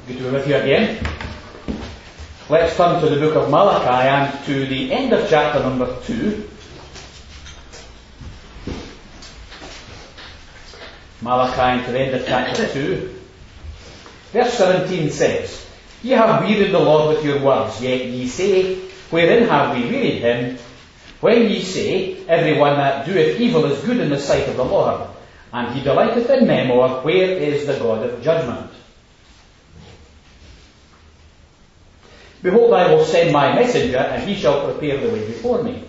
Good to be with you again. Let's turn to the book of Malachi and to the end of chapter number 2. Malachi and to the end of chapter 2. Verse 17 says, Ye have wearied the Lord with your words, yet ye say, Wherein have we wearied him? When ye say, Every one that doeth evil is good in the sight of the Lord, and he delighteth in them, or where is the God of judgment? Behold, I will send my messenger, and he shall prepare the way before me.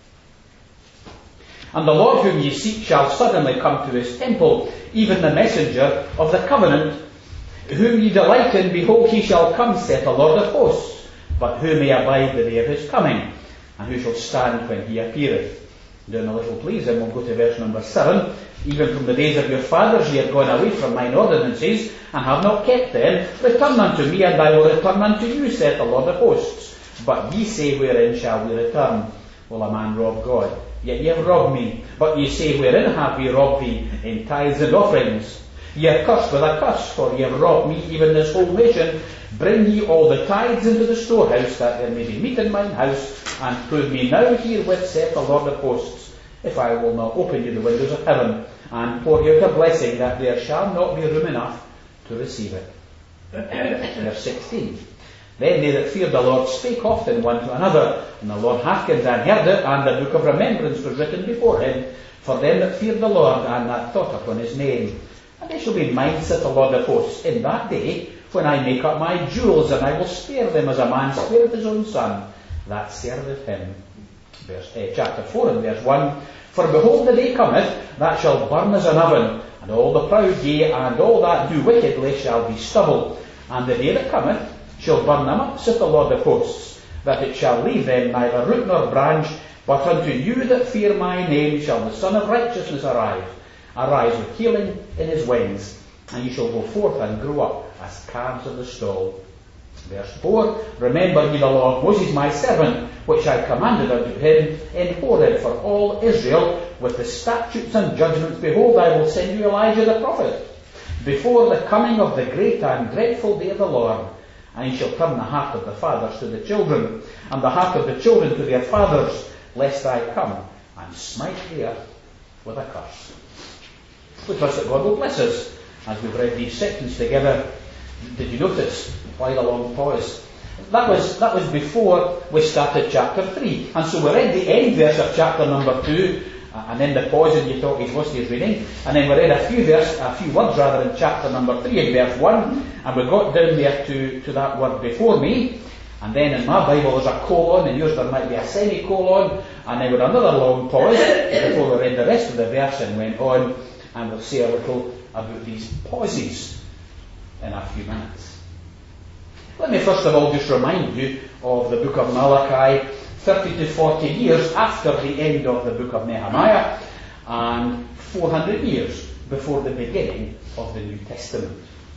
And the Lord whom ye seek shall suddenly come to his temple, even the messenger of the covenant, whom ye delight in. Behold, he shall come, saith the Lord of hosts. But who may abide the day of his coming? And who shall stand when he appeareth? Down a little, please, and we'll go to verse number 7. Even from the days of your fathers ye have gone away from mine ordinances, and have not kept them. Return unto me, and I will return unto you, saith the Lord of hosts. But ye say, Wherein shall we return? Will a man rob God? Yet ye have robbed me. But ye say, Wherein have we robbed thee? In tithes and offerings. Ye are cursed with a curse, for ye have robbed me, even this whole nation. Bring ye all the tithes into the storehouse, that there may be meat in mine house, and prove me now herewith, saith the Lord of hosts, if I will not open you the windows of heaven, and pour you out a blessing, that there shall not be room enough to receive it. Verse 16. Then they that feared the Lord spake often one to another, and the Lord hearkened and heard it, and the book of remembrance was written before him, for them that feared the Lord, and that thought upon his name. And they shall be mine, saith the Lord of hosts, in that day, when I make up my jewels, and I will spare them as a man spareth his own son, that serveth him. Chapter 4 and verse 1. For behold, the day cometh, that shall burn as an oven, and all the proud, yea, and all that do wickedly shall be stubble. And the day that cometh shall burn them up, saith the Lord of hosts, that it shall leave them neither root nor branch. But unto you that fear my name shall the Son of Righteousness arise with healing in his wings, and ye shall go forth and grow up as calves of the stall. Verse 4. Remember ye the law of Moses my servant, which I commanded unto him in Horeb for all Israel, with the statutes and judgments. Behold, I will send you Elijah the prophet, before the coming of the great and dreadful day of the Lord. And he shall turn the heart of the fathers to the children, and the heart of the children to their fathers, lest I come and smite the earth with a curse. We trust that God will bless us as we've read these sections together. Did you notice why the long pause? That was before we started chapter 3. And so we read the end verse of chapter number 2, and then the pause, and you thought he's lost his reading. And then we read a few words in chapter number 3 in verse 1, and we got down there to that word before me. And then in my Bible there's a colon, in yours there might be a semicolon, and then with another long pause before we read the rest of the verse and went on, and we'll say a little about these pauses in a few minutes. Let me first of all just remind you of the book of Malachi, 30 to 40 years after the end of the book of Nehemiah, and 400 years before the beginning of the New Testament.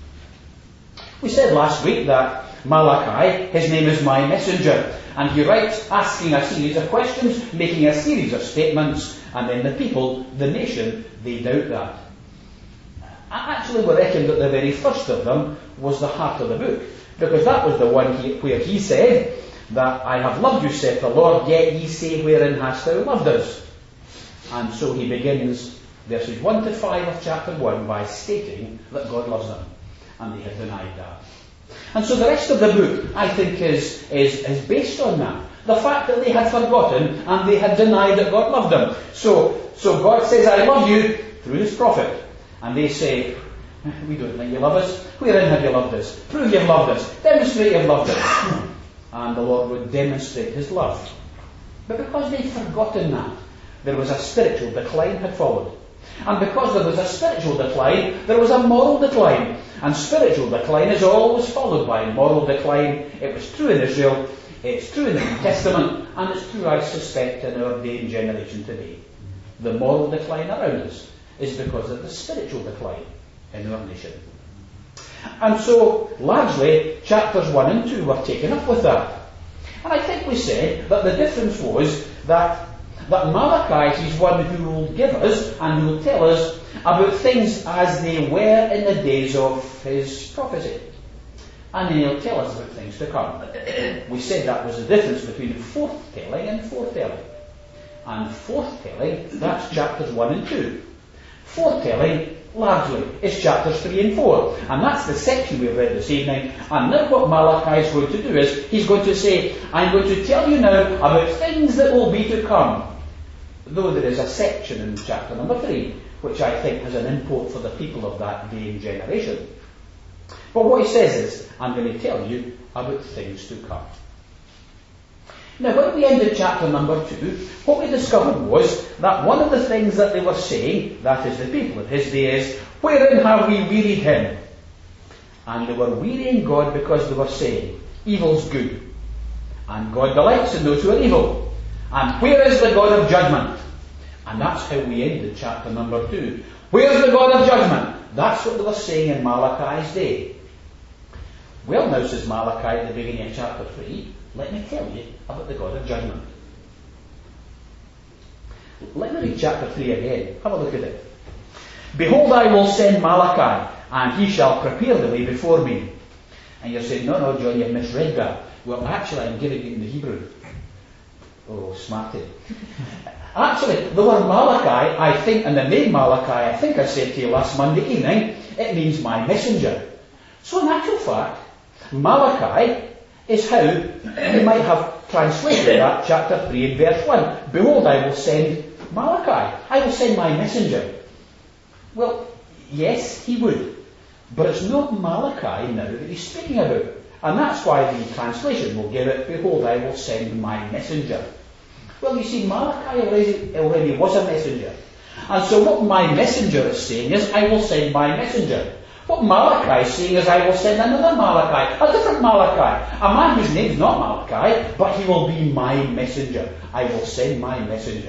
We said last week that Malachi, his name is my messenger, and he writes asking a series of questions, making a series of statements, and then the people, the nation, they doubt that. Actually, we reckon that the very first of them was the heart of the book, because that was the one where he said that I have loved you, saith the Lord, yet ye say, Wherein hast thou loved us? And so he begins verses 1 to 5 of chapter 1 by stating that God loves them, and they have denied that. And so the rest of the book, I think, is based on that. The fact that they had forgotten and they had denied that God loved them. So God says, I love you through his prophet. And they say, we don't think you love us. Wherein have you loved us? Prove you've loved us. Demonstrate you've loved us. And the Lord would demonstrate his love. But because they'd forgotten that, there was a spiritual decline had followed. And because there was a spiritual decline, there was a moral decline. And spiritual decline is always followed by moral decline. It was true in Israel, it's true in the New Testament, and it's true, I suspect, in our day and generation today. The moral decline around us is because of the spiritual decline in our nation. And so, largely, chapters 1 and 2 were taken up with that. And I think we said that the difference was that Malachi is one who will give us and who will tell us about things as they were in the days of his prophecy. and then he'll tell us about things to come. We said that was the difference between forthtelling and foretelling. And forthtelling, that's chapters 1 and 2. Foretelling, largely, is chapters 3 and 4. And that's the section we've read this evening. And now what Malachi is going to do is, he's going to say, I'm going to tell you now about things that will be to come. Though there is a section in chapter number 3, which I think has an import for the people of that day and generation. But what he says is, I'm going to tell you about things to come. Now, when we ended chapter number 2, what we discovered was that one of the things that they were saying, that is the people of his day, is, wherein have we wearied him? And they were wearying God because they were saying, evil's good, and God delights in those who are evil. And where is the God of judgment? And that's how we ended chapter number 2. Where's the God of judgment? That's what they were saying in Malachi's day. Well, now, says Malachi at the beginning of chapter 3, let me tell you about the God of judgment. Let me read chapter 3 again. Have a look at it. Behold, I will send Malachi, and he shall prepare the way before me. And you're saying, no, John, you've misread that. Well, actually, I'm giving it in the Hebrew. Oh, smarty. Actually, the word Malachi, I think, and the name Malachi, I think I said to you last Monday evening, it means my messenger. So in actual fact, Malachi is how you might have translated that chapter 3 and verse 1. Behold, I will send Malachi. I will send my messenger. Well, yes, he would. But it's not Malachi now that he's speaking about. And that's why the translation will give it, behold, I will send my messenger. Well, you see, Malachi already was a messenger. And so what my messenger is saying is, I will send my messenger. What Malachi is saying is, I will send another Malachi, a different Malachi, a man whose name's not Malachi, but he will be my messenger. I will send my messenger.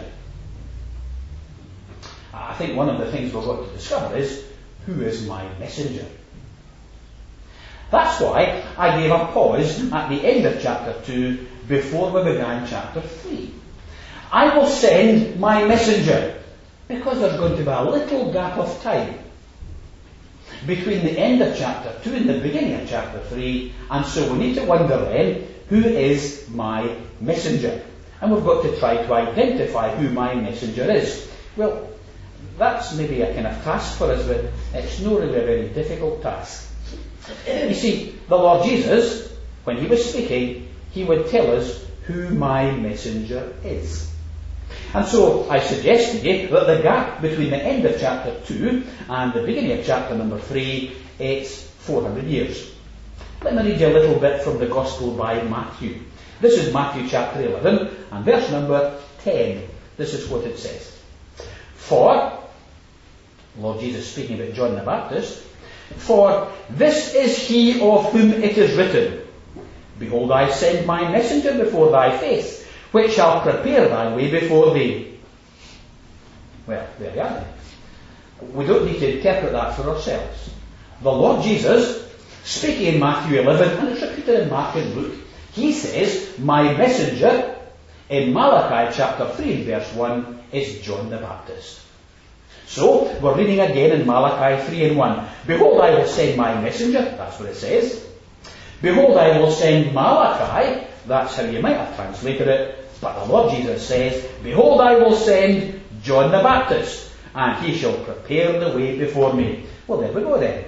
I think one of the things we've got to discover is, who is my messenger? That's why I gave a pause at the end of chapter 2 before we began chapter 3. I will send my messenger, because there's going to be a little gap of time between the end of chapter 2 and the beginning of chapter 3, and so we need to wonder then, who is my messenger? And we've got to try to identify who my messenger is. Well, that's maybe a kind of task for us, but it's not really a very difficult task. You see, the Lord Jesus, when he was speaking, he would tell us who my messenger is. And so I suggest to you that the gap between the end of chapter 2 and the beginning of chapter number 3 is 400 years. Let me read you a little bit from the Gospel by Matthew. This is Matthew chapter 11 and verse number 10. This is what it says. For, Lord Jesus speaking about John the Baptist, for this is he of whom it is written, behold, I send my messenger before thy face, which shall prepare thy way before thee. Well, there you are. We don't need to interpret that for ourselves. The Lord Jesus, speaking in Matthew 11, and it's repeated in Mark and Luke, he says, my messenger, in Malachi chapter 3 and verse 1, is John the Baptist. So, we're reading again in Malachi 3 and 1. Behold, I will send my messenger, that's what it says. Behold, I will send Malachi, that's how you might have translated it, but the Lord Jesus says, behold, I will send John the Baptist, and he shall prepare the way before me. Well, there we go then.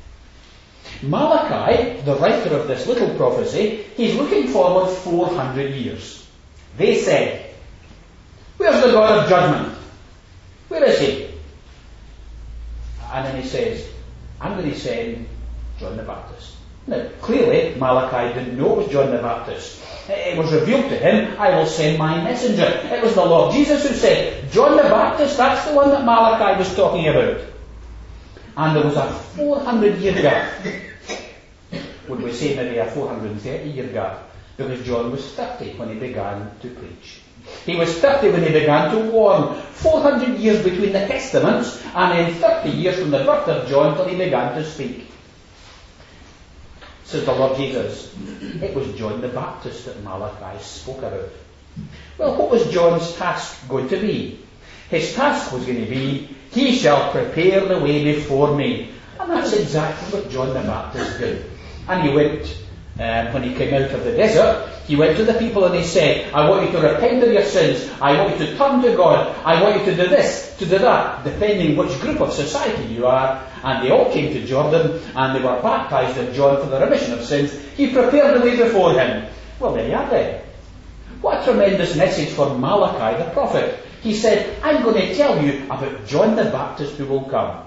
Malachi, the writer of this little prophecy, he's looking forward 400 years. They said, where's the God of judgment? Where is he? And then he says, I'm going to send John the Baptist. Now, clearly, Malachi didn't know it was John the Baptist. It was revealed to him, I will send my messenger. It was the Lord Jesus who said, John the Baptist, that's the one that Malachi was talking about. And there was a 400-year gap. Would we say maybe a 430-year gap? Because John was 30 when he began to preach. He was 30 when he began to warn. 400 years between the Testaments, and then 30 years from the birth of John till he began to speak. Says the Lord Jesus, it was John the Baptist that Malachi spoke about. Well, what was John's task going to be? His task was going to be, he shall prepare the way before me. And that's exactly what John the Baptist did. And he went, when he came out of the desert, he went to the people and he said, I want you to repent of your sins. I want you to turn to God. I want you to do this, to do that, depending which group of society you are. And they all came to Jordan and they were baptized in John for the remission of sins. He prepared the way before him. Well, there you are then. What a tremendous message for Malachi the prophet. He said, I'm going to tell you about John the Baptist who will come.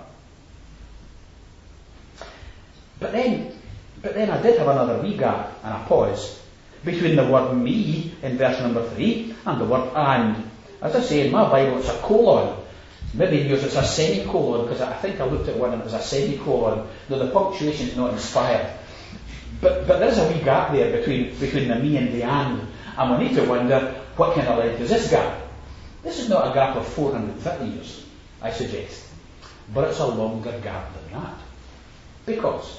But then I did have another wee gap and a pause between the word me in verse number 3 and the word and. As I say, in my Bible it's a colon. Maybe yours it's a semicolon, because I think I looked at one and it was a semicolon, though the punctuation is not inspired. But there is a wee gap there between the me and the and we need to wonder, what kind of length is this gap? This is not a gap of 450 years, I suggest, but it's a longer gap than that. Because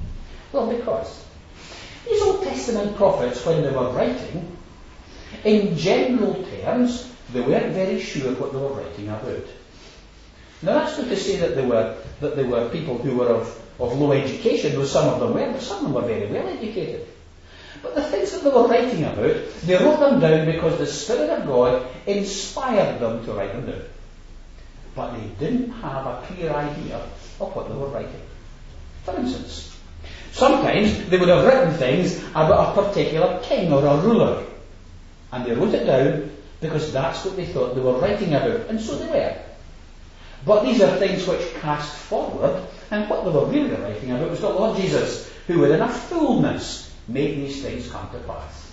these Old Testament prophets, when they were writing, in general terms, they weren't very sure what they were writing about. Now that's not to say that they were people who were of low education, though some of them were, but some of them were very well educated. But the things that they were writing about, they wrote them down because the Spirit of God inspired them to write them down. But they didn't have a clear idea of what they were writing. For instance, sometimes they would have written things about a particular king or a ruler. And they wrote it down because that's what they thought they were writing about. And so they were. But these are things which cast forward, and what they were really writing about was the Lord Jesus, who would in a fullness make these things come to pass.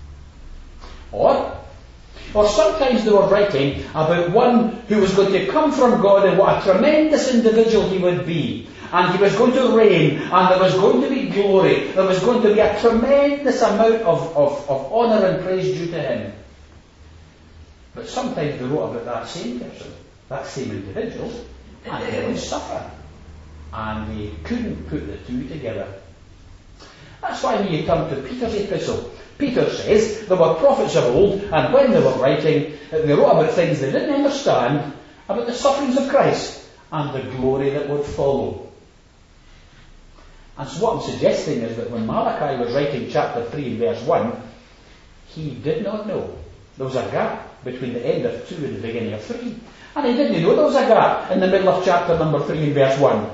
Or sometimes they were writing about one who was going to come from God and what a tremendous individual he would be. And he was going to reign, and there was going to be glory. There was going to be a tremendous amount of honour and praise due to him. But sometimes they wrote about that same person, that same individual, and they would suffer. And they couldn't put the two together. That's why when you come to Peter's epistle, Peter says there were prophets of old, and when they were writing, they wrote about things they didn't understand, about the sufferings of Christ and the glory that would follow. And so what I'm suggesting is that when Malachi was writing chapter 3 and verse 1, he did not know there was a gap between the end of 2 and the beginning of 3. And he didn't know there was a gap in the middle of chapter number 3 and verse 1.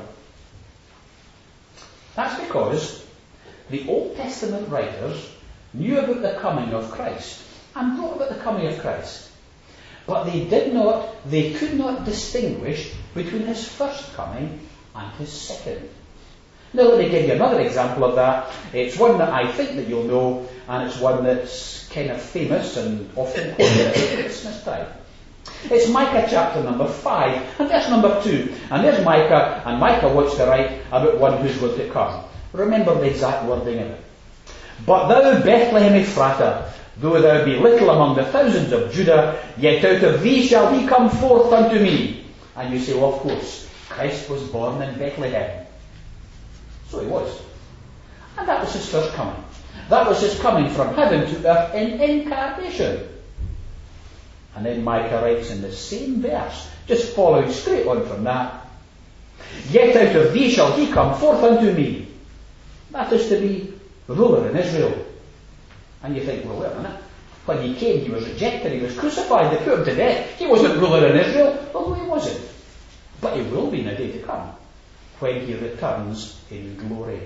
That's because the Old Testament writers knew about the coming of Christ and wrote about the coming of Christ. But they could not distinguish between his first coming and his second. Now let me give you another example of that. It's one that I think that you'll know, and it's one that's kind of famous and often quoted at Christmas time. It's Micah chapter number 5 and verse number 2. And there's Micah, and Micah wants to write about one who's going to come. Remember the exact wording of it. But thou, Bethlehem Ephratah, though thou be little among the thousands of Judah, yet out of thee shall he come forth unto me. And you say, well, of course, Christ was born in Bethlehem. So he was. And that was his first coming. That was his coming from heaven to earth in incarnation. And then Micah writes in the same verse, just following straight on from that, yet out of thee shall he come forth unto me. That is to be ruler in Israel. And you think, well, wait a minute. When he came, he was rejected, he was crucified, they put him to death. He wasn't ruler in Israel. Well, no, he wasn't. But he will be in the day to come, when he returns in glory.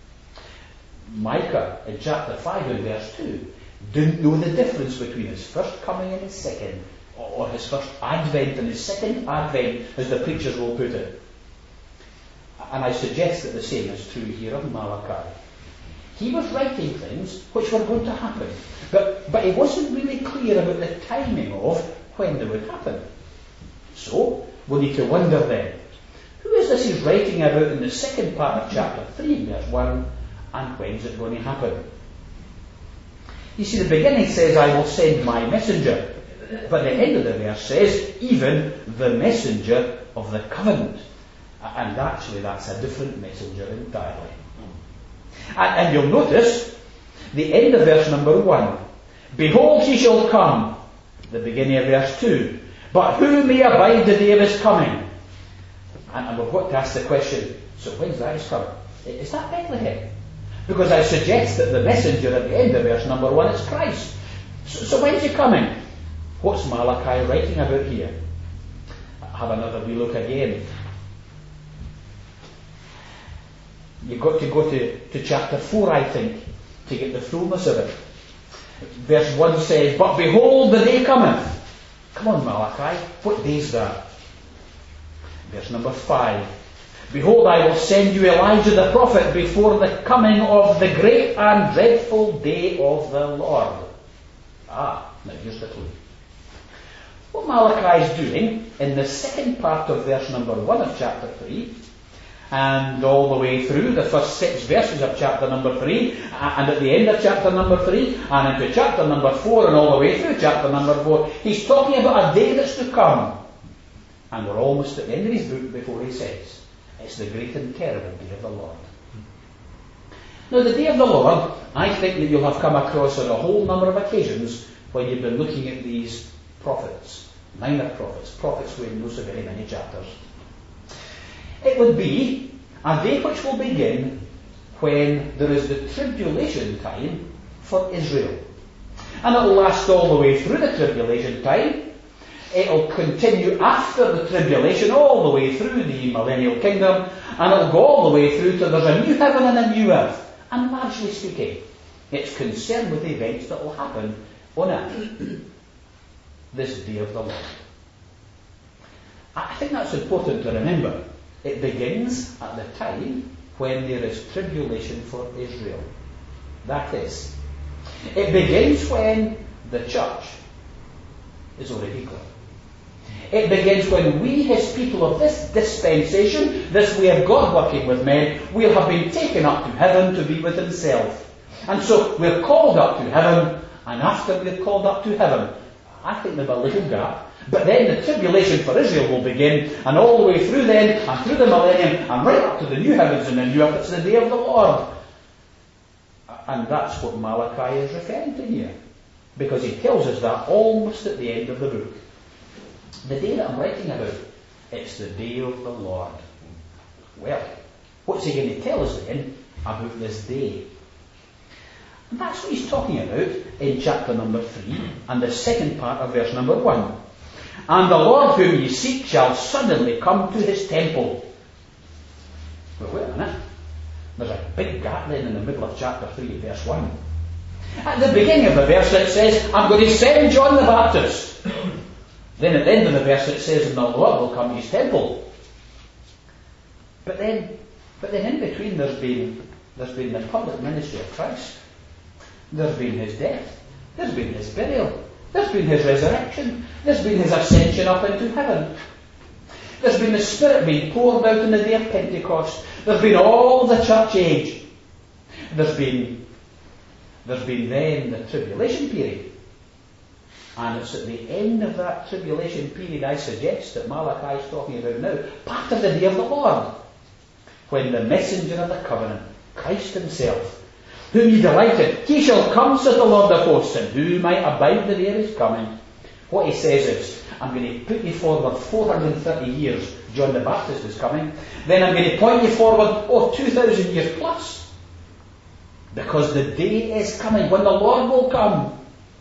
Micah, in chapter 5 and verse 2, didn't know the difference between his first coming and his second, or his first advent and his second advent, as the preachers will put it. And I suggest that the same is true here of Malachi. He was writing things which were going to happen, but he wasn't really clear about the timing of when they would happen. So, we need to wonder then, who is this he's writing about in the second part of chapter 3, verse 1, and when is it going to happen? You see, the beginning says, I will send my messenger. But the end of the verse says, even the messenger of the covenant. And actually that's a different messenger entirely. And you'll notice the end of verse number 1. Behold, he shall come. The beginning of verse 2. But who may abide the day of his coming? And we've got to ask the question, so when's that his coming? Is that Bethlehem? Because I suggest that the messenger at the end of verse number 1 is Christ. So when's he coming? What's Malachi writing about here? Have another wee look again. You've got to go to chapter 4, I think, to get the fullness of it. Verse 1 says, "But behold, the day cometh." Come on, Malachi, what day is that? Verse number 5. "Behold, I will send you Elijah the prophet before the coming of the great and dreadful day of the Lord." Now here's the clue. What Malachi is doing in the second part of verse number 1 of chapter 3, and all the way through the first 6 verses of chapter number 3, and at the end of chapter number 3, and into chapter number 4, and all the way through chapter number 4, he's talking about a day that's to come. And we're almost at the end of his book before he says, it's the great and terrible day of the Lord. Now, the day of the Lord, I think that you'll have come across on a whole number of occasions when you've been looking at these prophets, minor prophets, prophets who in no so very many chapters. It would be a day which will begin when there is the tribulation time for Israel. And it will last all the way through the tribulation time. It will continue after the tribulation all the way through the millennial kingdom, and it will go all the way through to there's a new heaven and a new earth. And largely speaking, it's concerned with the events that will happen on earth. This day of the Lord. I think that's important to remember. It begins at the time when there is tribulation for Israel. That is, it begins when the church is already gone. It begins when we, his people of this dispensation, this way of God working with men, will have been taken up to heaven to be with himself. And so we're called up to heaven, and after we're called up to heaven, I think there's a little gap. But then the tribulation for Israel will begin, and all the way through then, and through the millennium, and right up to the new heavens and the new earth, it's the day of the Lord. And that's what Malachi is referring to here. Because he tells us that almost at the end of the book. The day that I'm writing about, it's the day of the Lord. Well, what's he going to tell us then about this day? And that's what he's talking about in chapter number 3 and the second part of verse number 1. "And the Lord whom ye seek shall suddenly come to his temple." Well, wait a minute. There's a big gap then in the middle of chapter 3 verse 1. At the beginning of the verse it says, "I'm going to send John the Baptist." Then at the end of the verse it says, "And the Lord will come to his temple." But then in between there's been the public ministry of Christ. There's been his death. There's been his burial. There's been his resurrection. There's been his ascension up into heaven. There's been the Spirit being poured out on the day of Pentecost. There's been all the church age. There's been then the tribulation period. And it's at the end of that tribulation period, I suggest, that Malachi is talking about now, part of the day of the Lord, when the messenger of the covenant, Christ himself, whom ye delighted, he shall come, saith the Lord of hosts, and who might abide the day of his coming. What he says is, I'm going to put you forward 430 years, John the Baptist is coming, then I'm going to point you forward, 2,000 years plus. Because the day is coming when the Lord will come.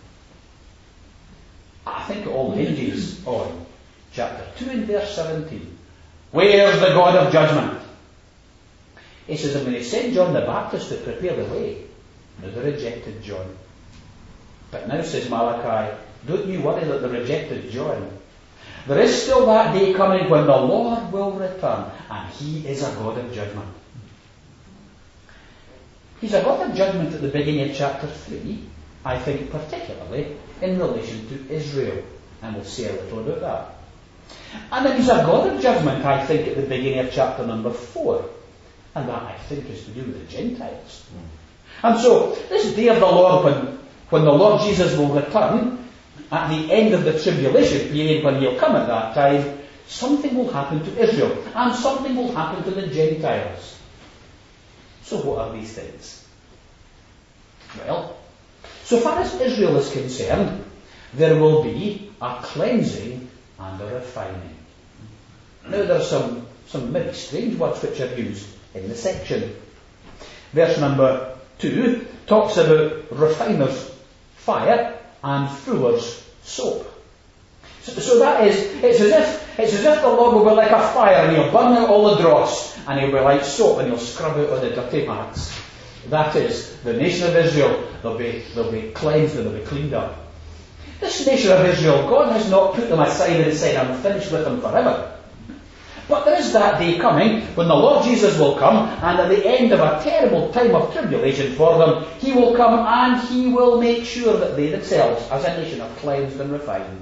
I think it all hinges on chapter 2 and verse 17. Where's the God of judgment? He says, I'm going to send John the Baptist to prepare the way. Now they rejected John. But now, says Malachi, don't you worry that they rejected John. There is still that day coming when the Lord will return, and he is a God of judgment. He's a God of judgment at the beginning of chapter 3, I think particularly in relation to Israel. And we'll see a little about that. And then he's a God of judgment, I think, at the beginning of chapter number 4. And that, I think, is to do with the Gentiles. And so, this day of the Lord, when the Lord Jesus will return, at the end of the tribulation period, when he'll come at that time, something will happen to Israel, and something will happen to the Gentiles. So what are these things? Well, so far as Israel is concerned, there will be a cleansing and a refining. Now there are some maybe strange words which are used in the section. Verse number 2 talks about refiner's fire and fuller's soap. So that is, it's as if the Lord will be like a fire and he'll burn out all the dross, and he'll be like soap and he'll scrub out all the dirty marks. That is the nation of Israel. They'll be cleansed and they'll be cleaned up. This nation of Israel, God has not put them aside and said, I'm finished with them forever. But there is that day coming when the Lord Jesus will come, and at the end of a terrible time of tribulation for them, he will come and he will make sure that they themselves, as a nation, are cleansed and refined.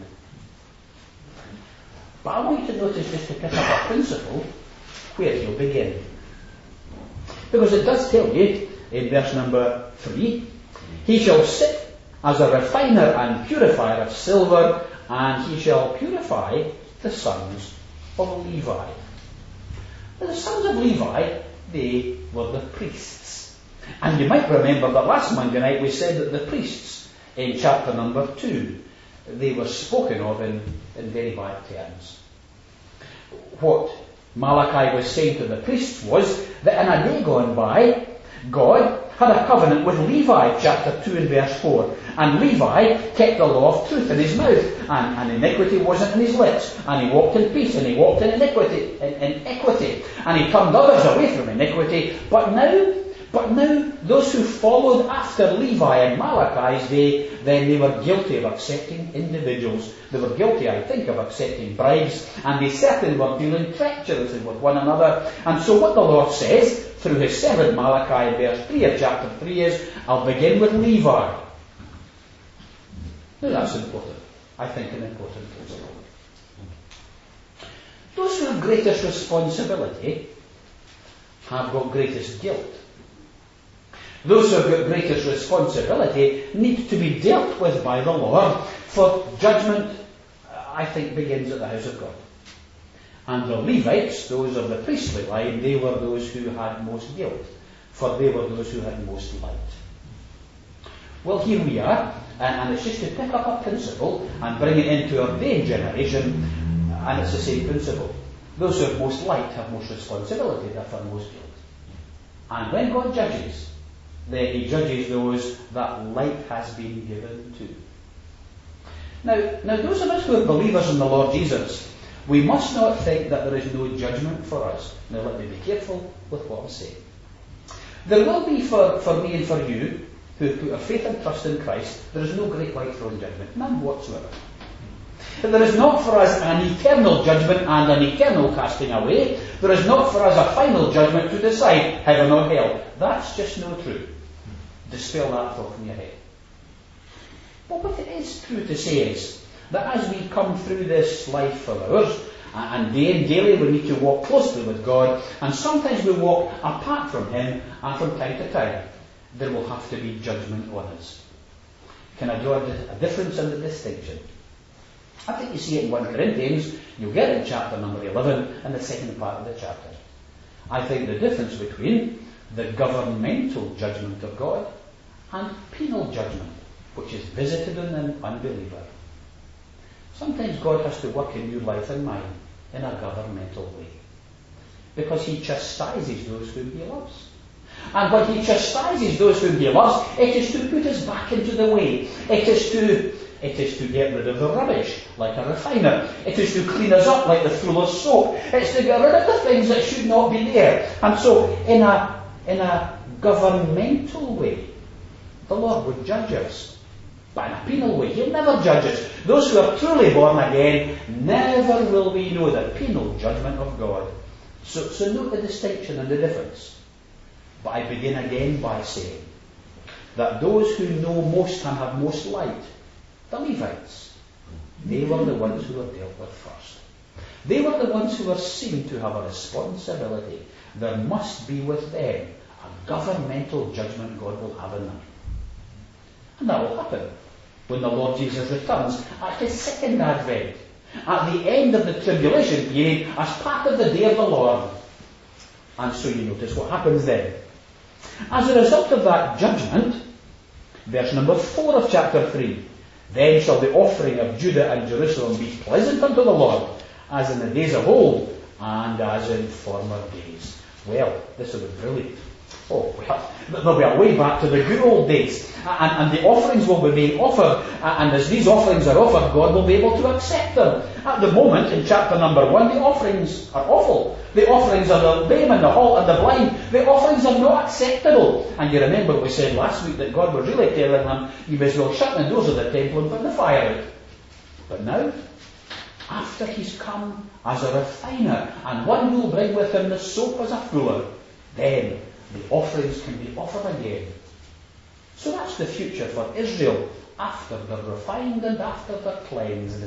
But I want you to notice, just to pick up a principle, where he'll begin. Because it does tell you, in verse number 3, he shall sit as a refiner and purifier of silver, and he shall purify the sons of Levi. Now, the sons of Levi, they were the priests. And you might remember that last Monday night we said that the priests, in chapter number 2, they were spoken of in very bad terms. What Malachi was saying to the priests was that in a day gone by, God had a covenant with Levi, chapter 2 and verse 4. And Levi kept the law of truth in his mouth, and iniquity wasn't in his lips. And he walked in peace, and he walked in equity, and he turned others away from iniquity. But now, those who followed after Levi in Malachi's day, then they were guilty of accepting individuals. They were guilty, I think, of accepting bribes, and they certainly were dealing treacherously with one another. And so what the Lord says, through his servant Malachi in verse 3 of chapter 3 is, I'll begin with Levi. Now that's important. I think an important principle. Those who have greatest responsibility have got greatest guilt. Those who have got greatest responsibility need to be dealt with by the Lord, for judgment, I think, begins at the house of God. And the Levites, those of the priestly line, they were those who had most guilt, for they were those who had most light. Well, here we are, and it's just to pick up a principle and bring it into our day and generation, and it's the same principle. Those who have most light have most responsibility, therefore most guilt. And when God judges, then he judges those that light has been given to. Now those of us who are believers in the Lord Jesus, we must not think that there is no judgment for us. Now let me be careful with what I'm saying. There will be for me and for you, who put our faith and trust in Christ, there is no great white throne judgment, none whatsoever. There is not for us an eternal judgment and an eternal casting away. There is not for us a final judgment to decide heaven or hell. That's just no true. Dispel that thought from your head. But what it is true to say is that as we come through this life of ours, and day and daily we need to walk closely with God, and sometimes we walk apart from him, and from time to time there will have to be judgment on us. Can I draw a difference and a distinction? I think you see it in 1 Corinthians, you'll get it in chapter number 11, and the second part of the chapter. I think the difference between the governmental judgment of God and penal judgment, which is visited on an unbeliever. Sometimes God has to work in your life and mine in a governmental way, because he chastises those whom he loves. And when he chastises those whom he loves, it is to put us back into the way. It is to get rid of the rubbish, like a refiner. It is to clean us up like the fuller's soap. It's to get rid of the things that should not be there. And so, in a governmental way, the Lord would judge us. But in a penal way, he'll never judge us. Those who are truly born again, never will we know the penal judgment of God. So note the distinction and the difference. But I begin again by saying that those who know most and have most light, the Levites, they were the ones who were dealt with first. They were the ones who were seen to have a responsibility. There must be with them a governmental judgment God will have in them. And that will happen when the Lord Jesus returns at his second advent, at the end of the tribulation period, as part of the day of the Lord. And so you notice what happens then. As a result of that judgment, verse number 4 of chapter 3, then shall the offering of Judah and Jerusalem be pleasant unto the Lord, as in the days of old, and as in former days. Well, this will be brilliant. Oh, well, there'll be a way back to the good old days. And the offerings will be being offered. And as these offerings are offered, God will be able to accept them. At the moment, in chapter number 1, the offerings are awful. The offerings of the lame and the halt and the blind, the offerings are not acceptable. And you remember we said last week that God was really telling them, you may as well shut the doors of the temple and put the fire out. But now, after he's come as a refiner, and one who will bring with him the soap as a fuller, then the offerings can be offered again. So that's the future for Israel, after they're refined and after they're cleansed.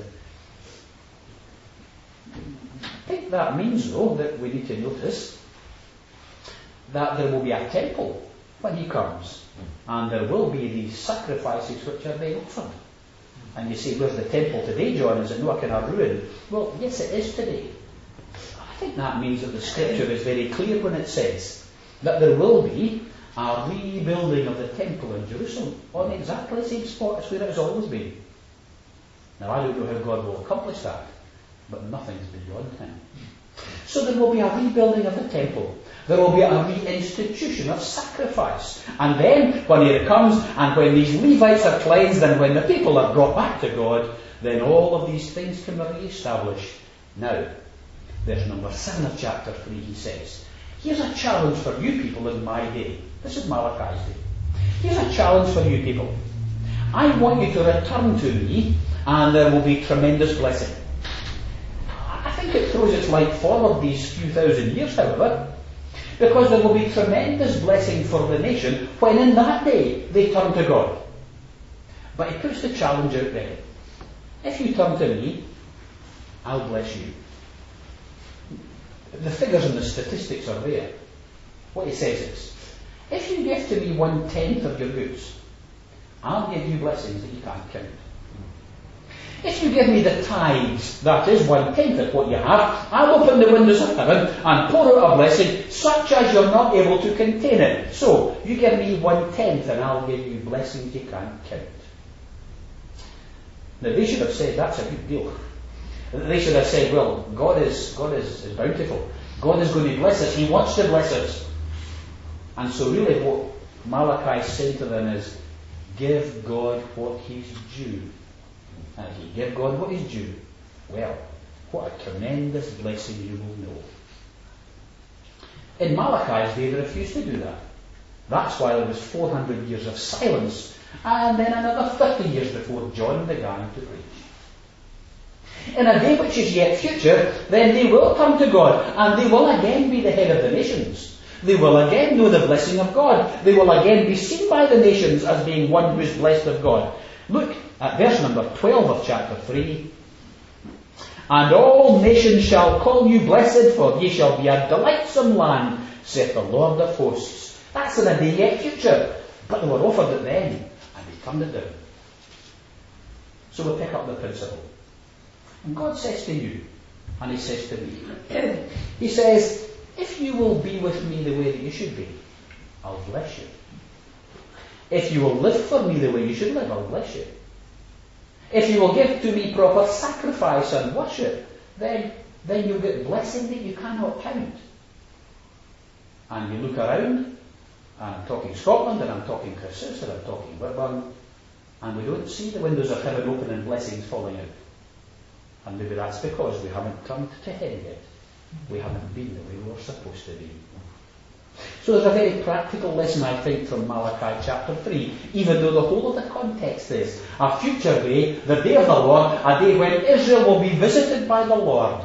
I think that means, though, that we need to notice that there will be a temple when he comes, and there will be these sacrifices which are being offered. And you say, where's the temple today, John? Is it not a kind of ruin? Well, yes, it is today. I think that means that the scripture is very clear when it says that there will be a rebuilding of the temple in Jerusalem on exactly the same spot as where it has always been. Now, I don't know how God will accomplish that, but nothing's beyond him. So there will be a rebuilding of the temple. There will be a reinstitution of sacrifice. And then, when he comes, and when these Levites are cleansed, and when the people are brought back to God, then all of these things can be re-established. Now, there's number 7 of chapter 3, he says, here's a challenge for you people in my day. This is Malachi's day. Here's a challenge for you people. I want you to return to me, and there will be tremendous blessing. I think it throws its light forward these few thousand years, however, because there will be tremendous blessing for the nation when in that day they turn to God. But he puts the challenge out there. If you turn to me, I'll bless you. The figures and the statistics are there. What he says is, if you give to me 1/10 of your goods, I'll give you blessings that you can't count. If you give me the tithes, that is 1/10 of what you have, I'll open the windows of heaven and pour out a blessing such as you're not able to contain it. So, you give me 1/10 and I'll give you blessings you can't count. Now they should have said, that's a good deal. They should have said, well, God is bountiful. God is going to bless us. He wants to bless us. And so really what Malachi is saying to them is, give God what he's due. And if you give God what is due, well, what a tremendous blessing you will know. In Malachi's day, they refused to do that. That's why there was 400 years of silence, and then another 50 years before John began to preach. In a day which is yet future, then they will come to God, and they will again be the head of the nations. They will again know the blessing of God. They will again be seen by the nations as being one who is blessed of God. Look at verse number 12 of chapter 3. And all nations shall call you blessed, for ye shall be a delightsome land, saith the Lord of hosts. That's in a day yet future. But they were offered it then, and they turned it down. So we'll pick up the principle. And God says to you, and he says to me, he says, if you will be with me the way that you should be, I'll bless you. If you will live for me the way you should live, I'll bless you. If you will give to me proper sacrifice and worship, then you'll get blessing that you cannot count. And you look around, and I'm talking Scotland, and I'm talking Christmas, and I'm talking Whitburn, and we don't see the windows of heaven open and blessings falling out. And maybe that's because we haven't turned to him yet. We haven't been the way we were supposed to be. So there's a very practical lesson, I think, from Malachi chapter 3, even though the whole of the context is a future day, the day of the Lord, a day when Israel will be visited by the Lord.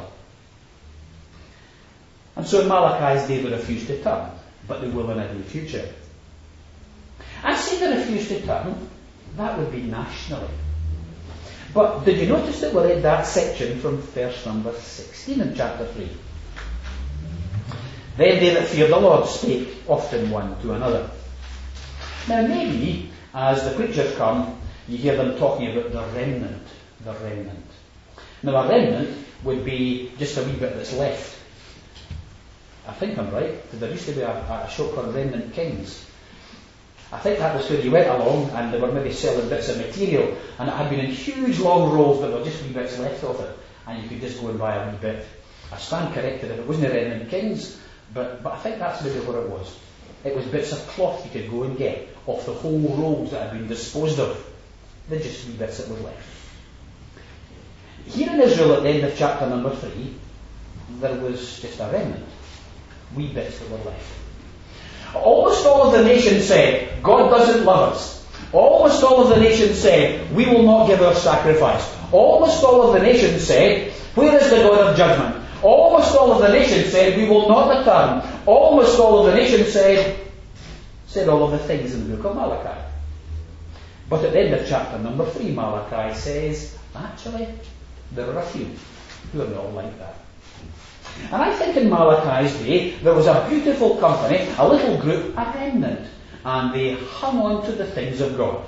And so in Malachi's day they refused to turn, but they will in a day future. I say they refused to turn, that would be nationally. But did you notice that we read that section from verse number 16 in chapter 3? Then they that feared the Lord spake often one to another. Now maybe, as the preachers come, you hear them talking about the remnant. The remnant. Now a remnant would be just a wee bit that's left. I think I'm right, because there used to be a shop called Remnant Kings. I think that was where you went along and they were maybe selling bits of material, and it had been in huge long rolls, but there were just wee bits left of it, and you could just go and buy a wee bit. I stand corrected if it wasn't a Remnant Kings, but I think that's maybe what it was. It was bits of cloth you could go and get off the whole rolls that had been disposed of. They're just wee bits that were left. Here in Israel at the end of chapter number 3, there was just a remnant. Wee bits that were left. Almost all of the nation said, God doesn't love us. Almost all of the nation said, we will not give our sacrifice. Almost all of the nation said, where is the God of judgment? Almost all of the nation said, we will not return. Almost all of the nation said all of the things in the book of Malachi. But at the end of chapter number 3, Malachi says, actually, there are a few who are not like that. And I think in Malachi's day, there was a beautiful company, a little group, a remnant, and they hung on to the things of God.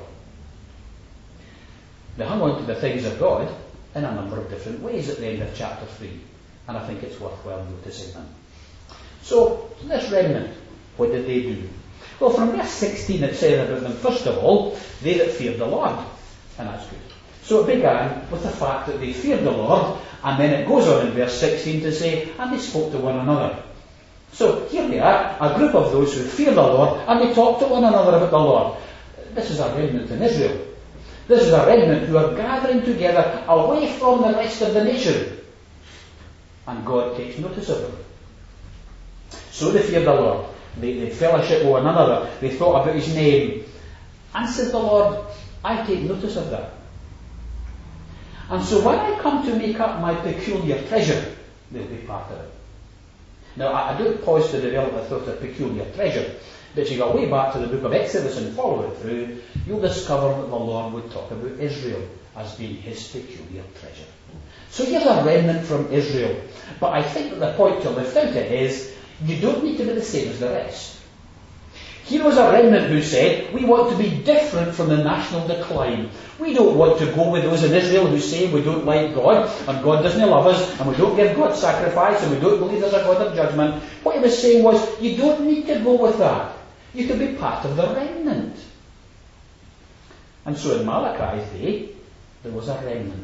They hung on to the things of God in a number of different ways at the end of chapter 3, and I think it's worthwhile noticing them. So, this remnant, what did they do? Well, from verse 16 it says about them, first of all, they that feared the Lord, and that's good. So it began with the fact that they feared the Lord, and then it goes on in verse 16 to say, and they spoke to one another. So here they are, a group of those who fear the Lord, and they talk to one another about the Lord. This is a remnant in Israel. This is a remnant who are gathering together away from the rest of the nation. And God takes notice of them. So they feared the Lord. They fellowship with one another. They thought about his name. And said the Lord, I take notice of that. And so when I come to make up my peculiar treasure, they'll be part of it. Now, I don't pause to develop a thought of peculiar treasure, but if you go way back to the book of Exodus and follow it through, you'll discover that the Lord would talk about Israel as being his peculiar treasure. So here's a remnant from Israel. But I think that the point to lift out it is, you don't need to be the same as the rest. Here was a remnant who said, we want to be different from the national decline. We don't want to go with those in Israel who say we don't like God, and God doesn't love us, and we don't give God sacrifice, and we don't believe there's a God of judgment. What he was saying was, you don't need to go with that. You can be part of the remnant. And so in Malachi's day, there was a remnant.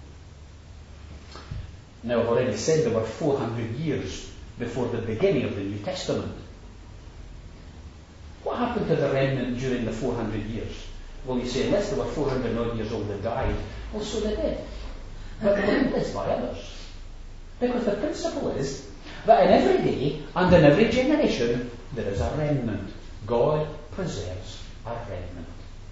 Now I've already said there were 400 years before the beginning of the New Testament. What happened to the remnant during the 400 years? Well, you say, unless they were 400 odd years old, they died. Well, so they did. But they weren't lived by others. Because the principle is that in every day and in every generation, there is a remnant. God preserves a remnant.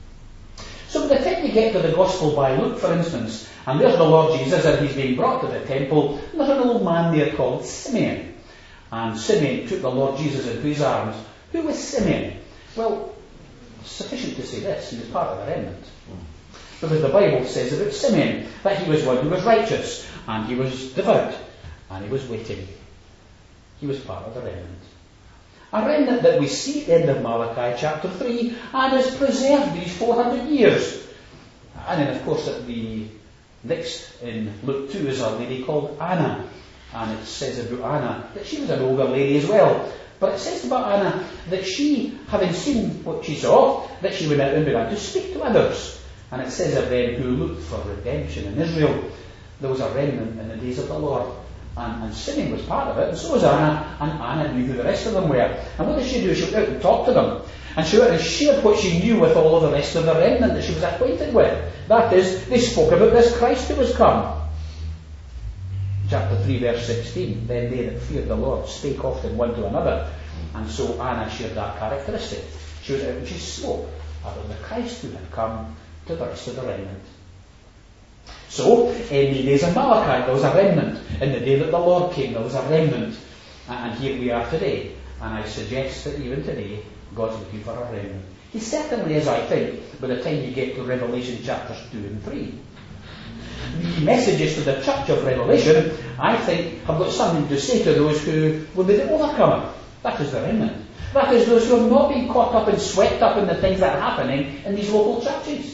So by the time you get to the Gospel by Luke, for instance, and there's the Lord Jesus and he's being brought to the temple, and there's an old man there called Simeon. And Simeon took the Lord Jesus into his arms. Who was Simeon? Well, sufficient to say this, he was part of the remnant. Because the Bible says about Simeon that he was one who was righteous, and he was devout, and he was waiting. He was part of the remnant. A remnant that we see at the end of Malachi chapter 3, and is preserved these 400 years. And then of course at the next in Luke 2 is a lady called Anna. And it says about Anna that she was an older lady as well. But it says about Anna that she, having seen what she saw, that she went out and began to speak to others. And it says of them who looked for redemption in Israel. There was a remnant in the days of the Lord. And Simeon was part of it, and so was Anna, and Anna knew who the rest of them were. And what did she do? She went out and talked to them. And she went and shared what she knew with all of the rest of the remnant that she was acquainted with. That is, they spoke about this Christ who was come. Chapter 3 verse 16, then they that feared the Lord spake often one to another. And so Anna shared that characteristic. She was out and she spoke about the Christ who had come to the rest of the remnant. So, in the days of Malachi there was a remnant. In the day that the Lord came there was a remnant. And here we are today. And I suggest that even today God's looking for a remnant. He certainly is, I think, by the time you get to Revelation chapters 2 and 3. The messages to the church of Revelation, I think, have got something to say to those who will be the overcomer. That is the remnant. That is those who have not been caught up and swept up in the things that are happening in these local churches.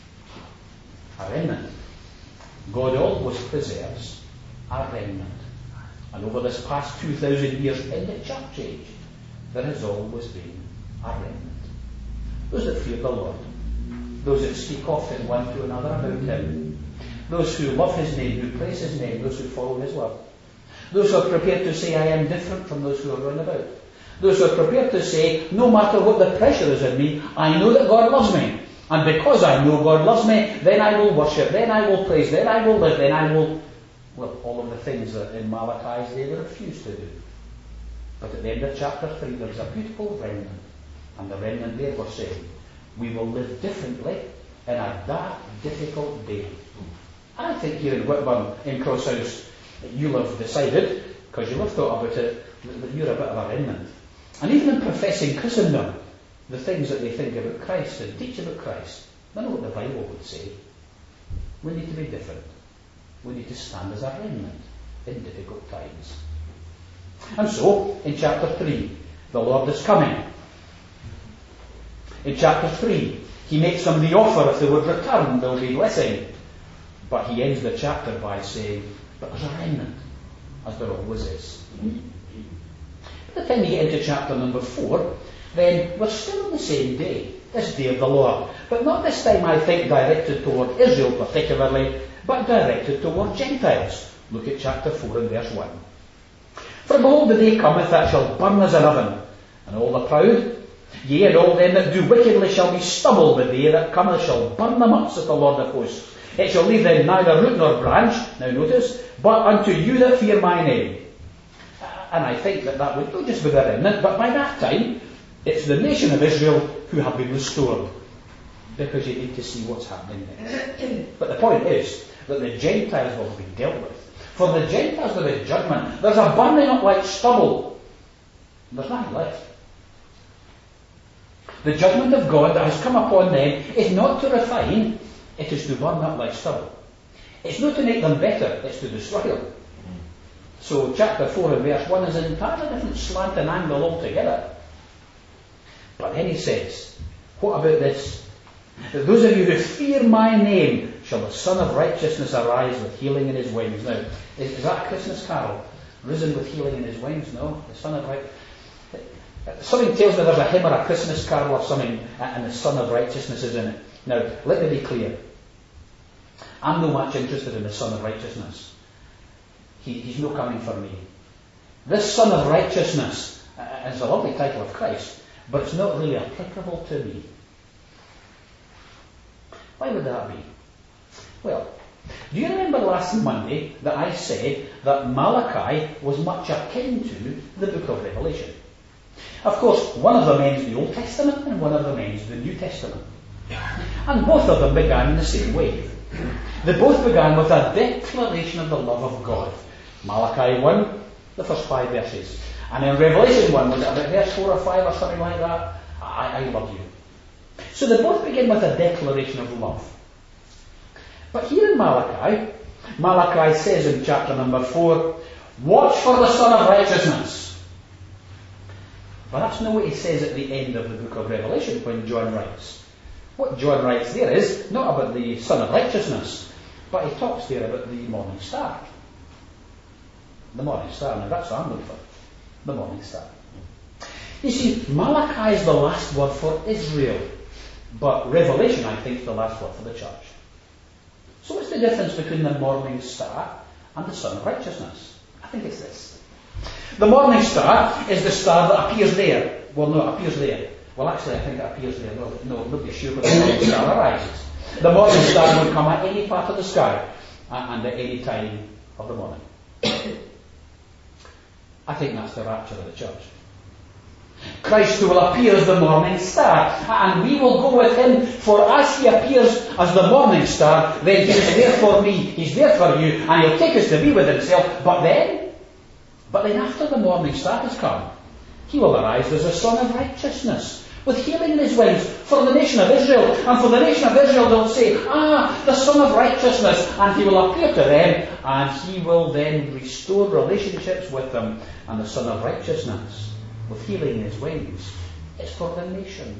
A remnant. God always preserves a remnant. And over this past 2,000 years in the church age, there has always been a remnant. Those that fear the Lord. Those that speak often one to another about Him. Those who love His name, who praise His name, those who follow His word. Those who are prepared to say, I am different from those who are round about. Those who are prepared to say, no matter what the pressure is in me, I know that God loves me. And because I know God loves me, then I will worship, then I will praise, then I will live, then I will... Well, all of the things that in Malachi's day they refused to do. But at the end of chapter 3, there is a beautiful remnant. And the remnant there were saying, we will live differently in a dark, difficult day. I think here in Whitburn, in Crosshouse, you'll have decided, because you'll have thought about it, that you're a bit of a remnant. And even in professing Christendom, the things that they think about Christ and teach about Christ, they know what the Bible would say. We need to be different. We need to stand as a remnant in difficult times. And so, in chapter 3, the Lord is coming. In chapter 3, he makes them the offer. If they would return, there will be blessing. But he ends the chapter by saying, but there's a remnant, as there always is. By the time you get into chapter number 4, then we're still on the same day, this day of the Lord. But not this time, I think, directed toward Israel particularly, but directed toward Gentiles. Look at chapter 4 and verse 1. For behold, the day cometh that shall burn as an oven, and all the proud, yea, and all them that do wickedly shall be stubble. The day that cometh shall burn them up, saith the Lord of hosts. It shall leave them neither root nor branch, now notice, but unto you that fear my name. And I think that would not just be the remnant, but by that time, it's the nation of Israel who have been restored. Because you need to see what's happening there. But the point is that the Gentiles will be dealt with. For the Gentiles there is judgment. There's a burning up like stubble. There's nothing left. The judgment of God that has come upon them is not to refine, it is to burn up like stubble. It's not to make them better, it's to destroy them. So chapter 4 and verse 1 is an entirely different slant and angle altogether. But then he says, what about this? That those of you who fear my name shall the Son of Righteousness arise with healing in his wings. Now, is that a Christmas carol? Risen with healing in his wings? No, the Son of Righteousness. Something tells me there's a hymn or a Christmas carol or something, and the Son of Righteousness is in it. Now, let me be clear. I'm no much interested in the Son of Righteousness. He's no coming for me. This Son of Righteousness is a lovely title of Christ, but it's not really applicable to me. Why would that be? Well, do you remember last Monday that I said that Malachi was much akin to the book of Revelation? Of course, one of them ends the Old Testament and one of them ends the New Testament. And both of them began in the same way. They both began with a declaration of the love of God. Malachi 1, the first 5 verses. And in Revelation 1, was it about verse 4 or 5 or something like that? I love you. So they both begin with a declaration of love. But here in Malachi, Malachi says in chapter number 4, watch for the Son of Righteousness. But that's not what he says at the end of the book of Revelation when John writes. What John writes there is not about the Son of Righteousness, but he talks there about the morning star. The morning star, now that's what I'm looking for. The morning star. You see, Malachi is the last word for Israel, but Revelation, I think, is the last word for the church. So what's the difference between the morning star and the Son of Righteousness? I think it's this. The morning star is the star that appears there. Well, no, it appears there. Well, actually, I think it appears there. No, nobody's sure when the morning star arises. The morning star will come at any part of the sky and at any time of the morning. I think that's the rapture of the church. Christ who will appear as the morning star, and we will go with him, for as he appears as the morning star, then he is there for me, he's there for you, and he'll take us to be with himself. But then after the morning star has come, he will arise as the Son of Righteousness, with healing in his wings, for the nation of Israel. And for the nation of Israel they'll say, the Son of Righteousness, and he will appear to them, and he will then restore relationships with them. And the Son of Righteousness, with healing in his wings, it's for the nation.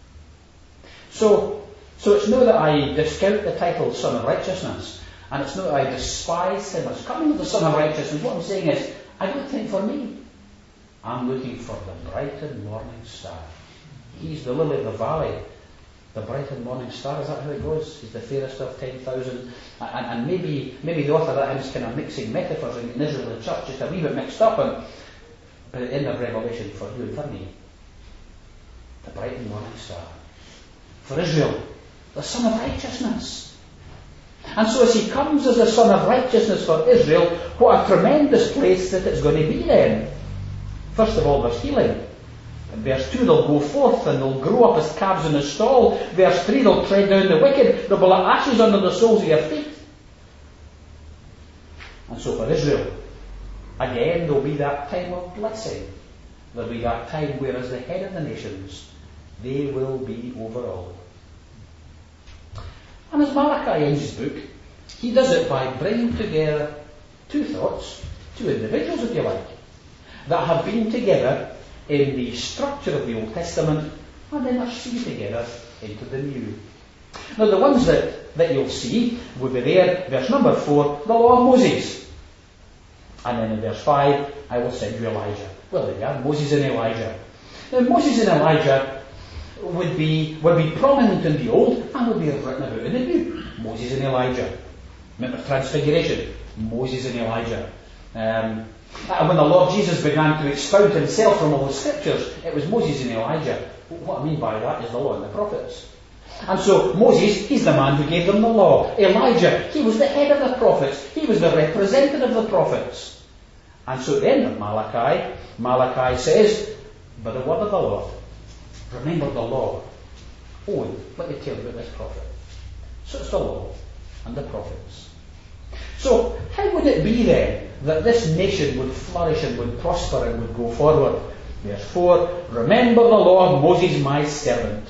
So it's not that I discount the title Son of Righteousness, and it's not that I despise him as coming as the Son of Righteousness. What I'm saying is, I don't think for me. I'm looking for the bright and morning star. He's the lily of the valley, the bright and morning star. Is that how it goes? He's the fairest of 10,000. And maybe the author of that hymn is kind of mixing metaphors in Israel and the church, just a wee bit mixed up. But at the end of Revelation, for you and for me, the bright and morning star. For Israel, the Son of Righteousness. And so as he comes as the Son of Righteousness for Israel, what a tremendous place that it's going to be then. First of all, there's healing. In verse 2, they'll go forth and they'll grow up as calves in a stall. Verse 3, they'll tread down the wicked. There'll be ashes under the soles of your feet. And so for Israel, again, there'll be that time of blessing. There'll be that time where, as the head of the nations, they will be over all. And as Malachi ends his book, he does it by bringing together two thoughts, two individuals, if you like, that have been together in the structure of the Old Testament and then are seen together into the New. Now the ones that you'll see will be there, verse number 4, the law of Moses. And then in verse 5, I will send you Elijah. Well, there you are, Moses and Elijah. Now Moses and Elijah would be prominent in the Old and would be written about in the New. Moses and Elijah. Mount of Transfiguration, Moses and Elijah. And when the Lord Jesus began to expound himself from all the scriptures, it was Moses and Elijah. What I mean by that is the law and the prophets. And so Moses, he's the man who gave them the law. Elijah, he was the head of the prophets. He was the representative of the prophets. And so at the end of Malachi says, by the word of the Lord, remember the law. Oh, let me tell you about this prophet. So it's the law and the prophets. So how would it be then that this nation would flourish and would prosper and would go forward? Verse 4, remember the law of Moses my servant,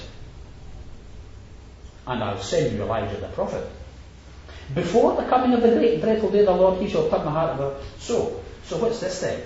and I'll send you Elijah the prophet. Before the coming of the great dreadful day of the Lord, he shall turn the heart of the... So what's this then?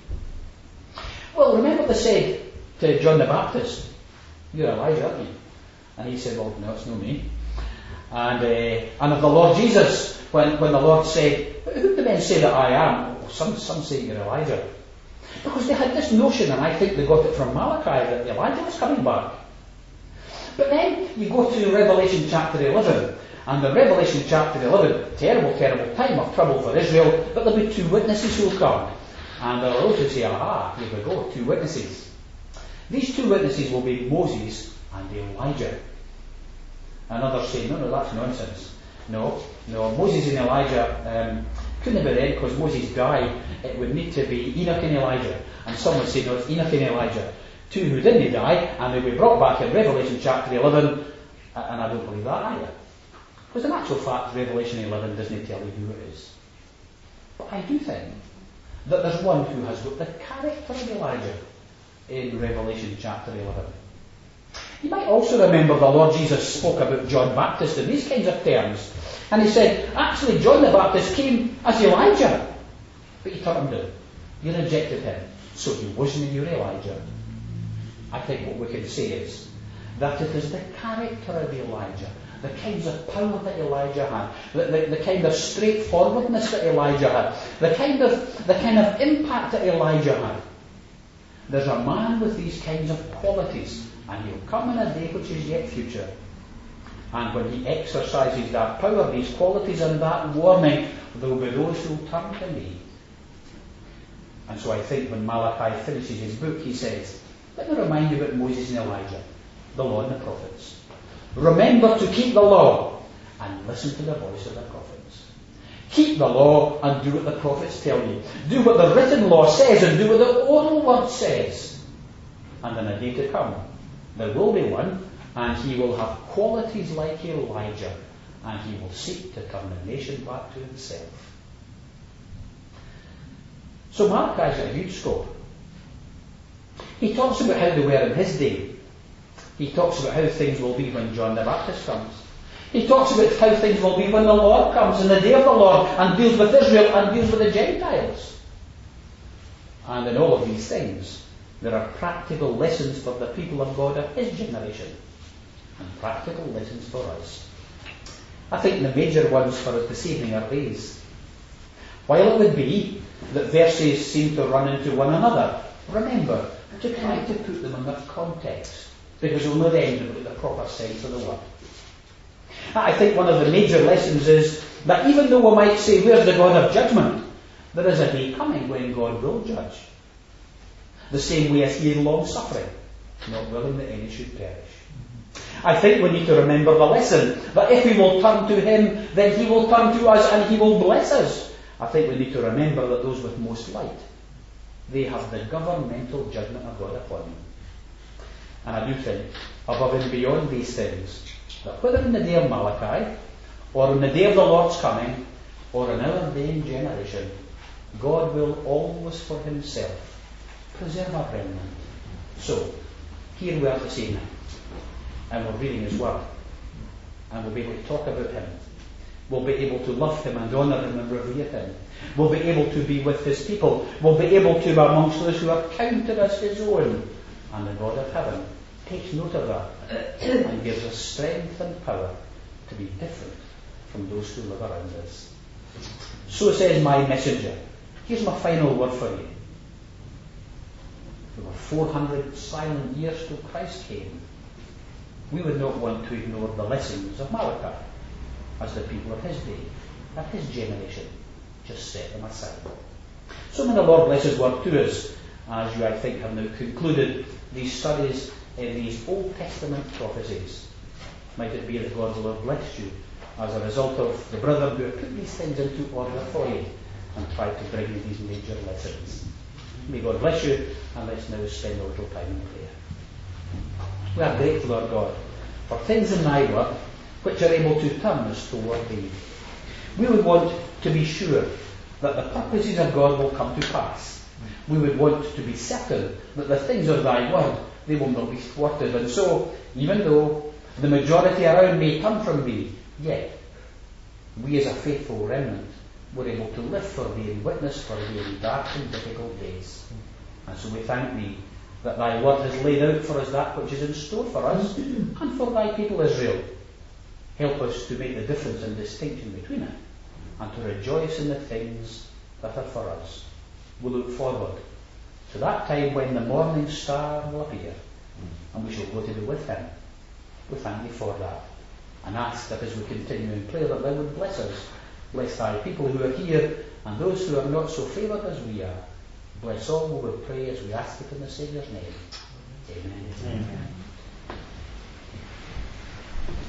Well, remember they said to John the Baptist, you're Elijah, aren't you? And he said, well, no, it's not me. And of the Lord Jesus, when the Lord said, who do men say that I am? Oh, some say you're Elijah. Because they had this notion, and I think they got it from Malachi, that Elijah was coming back. But then you go to Revelation chapter 11, and in Revelation chapter 11, terrible time of trouble for Israel, but there'll be two witnesses who'll come. And they'll also say, aha, here we go, two witnesses. These two witnesses will be Moses and Elijah. And others say, no, that's nonsense. No, Moses and Elijah couldn't have been there because Moses died. It would need to be Enoch and Elijah. And some would say, no, it's Enoch and Elijah. Two who didn't die, and they'll be brought back in Revelation chapter 11, and I don't believe that either. Because in actual fact, Revelation 11 doesn't tell you who it is. But I do think that there's one who has got the character of Elijah in Revelation chapter 11. You might also remember the Lord Jesus spoke about John Baptist in these kinds of terms. And he said, actually, John the Baptist came as Elijah. But you turned him down. You rejected him. So he wasn't your Elijah. I think what we can say is that it is the character of Elijah, the kinds of power that Elijah had, the kind of straightforwardness that Elijah had, the kind of impact that Elijah had. There's a man with these kinds of qualities, and he'll come in a day which is yet future. And when he exercises that power, these qualities and that warning, there will be those who will turn to me. And so I think when Malachi finishes his book, he says, let me remind you about Moses and Elijah, the law and the prophets. Remember to keep the law and listen to the voice of the prophets. Keep the law and do what the prophets tell you. Do what the written law says and do what the oral word says. And in a day to come, there will be one, and he will have qualities like Elijah, and he will seek to turn the nation back to himself. So Malachi's got a huge scope. He talks about how they were in his day. He talks about how things will be when John the Baptist comes. He talks about how things will be when the Lord comes in the day of the Lord and deals with Israel and deals with the Gentiles. And in all of these things, there are practical lessons for the people of God of his generation and practical lessons for us. I think the major ones for us this evening are these. While it would be that verses seem to run into one another, remember to try to put them in their context, because we'll know then about the proper sense of the word. I think one of the major lessons is that even though we might say, where's the God of judgment? There is a day coming when God will judge. the same way as he is long-suffering, not willing that any should perish. I think we need to remember the lesson that if we will turn to him, then he will turn to us and he will bless us. I think we need to remember that those with most light, they have the governmental judgment of God upon them. And I do think, above and beyond these things, that whether in the day of Malachi, or in the day of the Lord's coming, or in our day and generation, God will always for himself preserve a remnant. So, here we are this evening, and we're reading his word, and we'll be able to talk about him. We'll be able to love him and honour him and revere him. We'll be able to be with his people. We'll be able to, amongst those who are counted as his own. And the God of heaven takes note of that and gives us strength and power to be different from those who live around us. So says my messenger. Here's my final word for you. There were 400 silent years till Christ came. We would not want to ignore the lessons of Malachi, as the people of his day, of his generation, just set them aside. So may the Lord bless his word to us, as you, I think, have now concluded these studies in these Old Testament prophecies. Might it be that God will have blessed you as a result of the brethren who have put these things into order for you and tried to bring you these major lessons. May God bless you, and let's now spend a little time in prayer. We are grateful, Lord God, for things in thy word which are able to turn us toward thee. We would want to be sure that the purposes of God will come to pass. We would want to be certain that the things of thy word, they will not be thwarted. And so, even though the majority around may turn from thee, yet we as a faithful remnant were able to live for thee and witness for thee in dark and difficult days. And so we thank thee that thy word has laid out for us that which is in store for us and for thy people Israel. Help us to make the difference and distinction between it, and to rejoice in the things that are for us. We look forward to that time when the morning star will appear, and we shall go to be with him. We thank thee for that, and ask that as we continue in prayer that thou would bless us. Bless thy people who are here, and those who are not so favoured as we are. Bless all, we will pray as we ask it in the Saviour's name. Amen. Amen.